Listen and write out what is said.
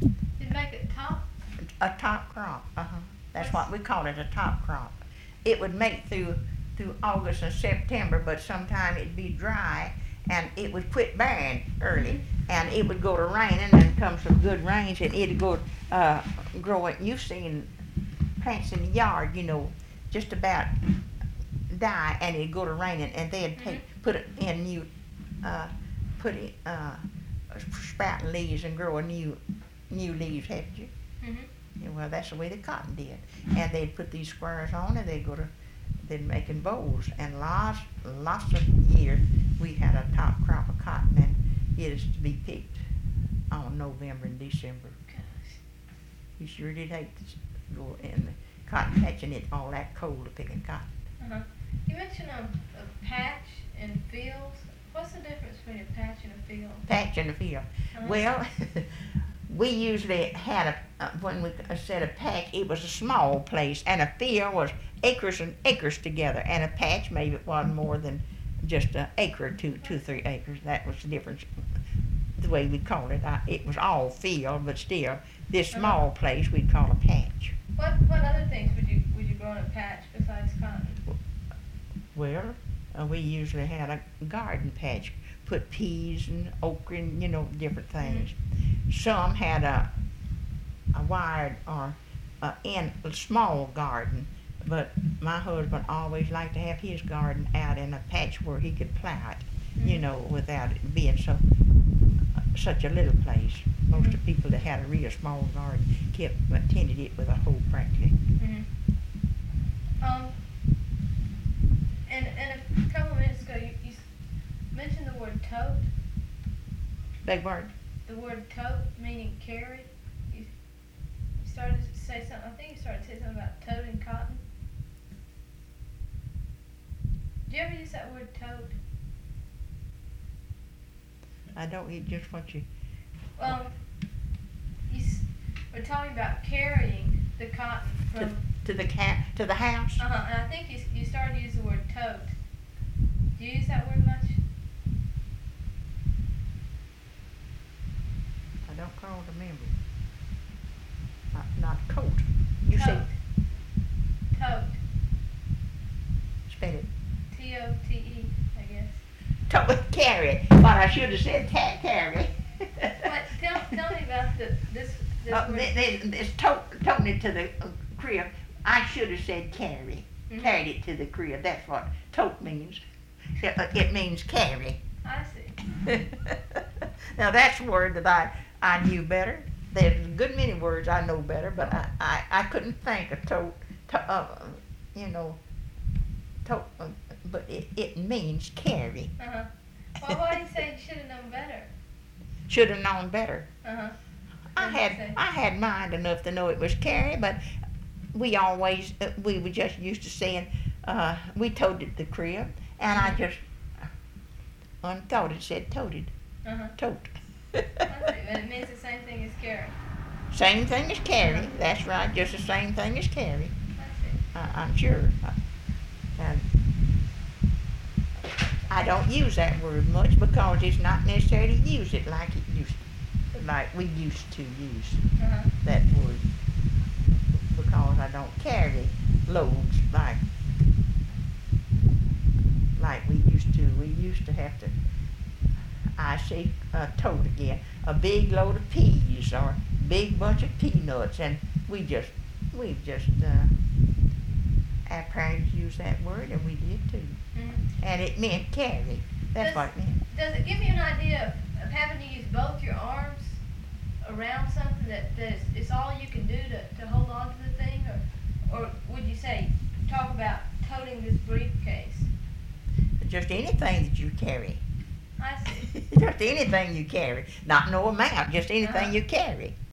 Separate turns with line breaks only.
You'd make it top?
A top crop, That's what we call it, a top crop. It would make through August and September, but sometime it'd be dry and it would quit bearing early, and it would go to raining and come some good rains and it'd go growing. You've seen plants in the yard, just about die, and it'd go to raining, and they'd put it in new, put it sprouting leaves and grow a new leaves, haven't you? Yeah, well, that's the way the cotton did, and they'd put these squares on, and they'd making bowls, and lots of years we had a top crop of cotton, and it is to be picked on November and December.
Gosh.
You sure did hate to go in the cotton patch, and it's all that cold to picking cotton.
You mentioned a patch and fields. What's the difference between a patch and a field?
Patch and a field. Well, we usually had when we said a patch, it was a small place, and a field was acres and acres together, and a patch maybe it wasn't more than just an acre or two, 3 acres. That was the difference, the way we called it. It was all field, but still, this small place we'd call a patch.
What other things would you grow in a patch besides cotton?
Well, we usually had a garden patch, put peas and okra and different things. Some had a wired or in a small garden, but my husband always liked to have his garden out in a patch where he could plow it, without it being such a little place. Most of the people that had a real small garden tended it with a hoe practically.
And a couple of minutes ago, you mentioned the word tote.
Big word.
The word tote, meaning carry. You started to say something. I think you started to say something about toting cotton. Do you ever use that word tote?
I don't eat just what you.
We're talking about carrying the cotton from
to the house.
And I think you started to use the word tote. Do you use that word much?
I don't call it a memory. Not coat. You
tote.
say
Tote.
Spell it.
T-O-T-E, I guess.
Tote. Carry. But I should have said carry.
But tell me about this word.
It's toting it to the crib. I should have said carry. Carried it to the crib. That's what tote means. It means carry.
I see.
Now that's a word that I knew better. There's a good many words I know better, but I couldn't think of tote, but it means carry.
Well, why do you say you should have known better?
Should have known better. I
I
had mind enough to know it was carry, but we were just used to saying we toted the crib, and I just unthought it said toted. Tote.
I see, but it means the same thing as carry.
Same thing as carry. That's right, just the same thing as carry.
I see.
I'm sure. And I don't use that word much because it's not necessary to use it like we used to use that word, because I don't carry loads like we used to. We used to have to, I say tote again, a big load of peas or a big bunch of peanuts, and we just our parents used that word, and we did too. And it meant carry. That's what it meant.
Does it give you an idea of having to use both your arms around something that it's all you can do to hold on to the thing, or would you say talk about toting this briefcase?
Just anything that you carry.
I see.
Just anything you carry. Not no amount, just anything you carry.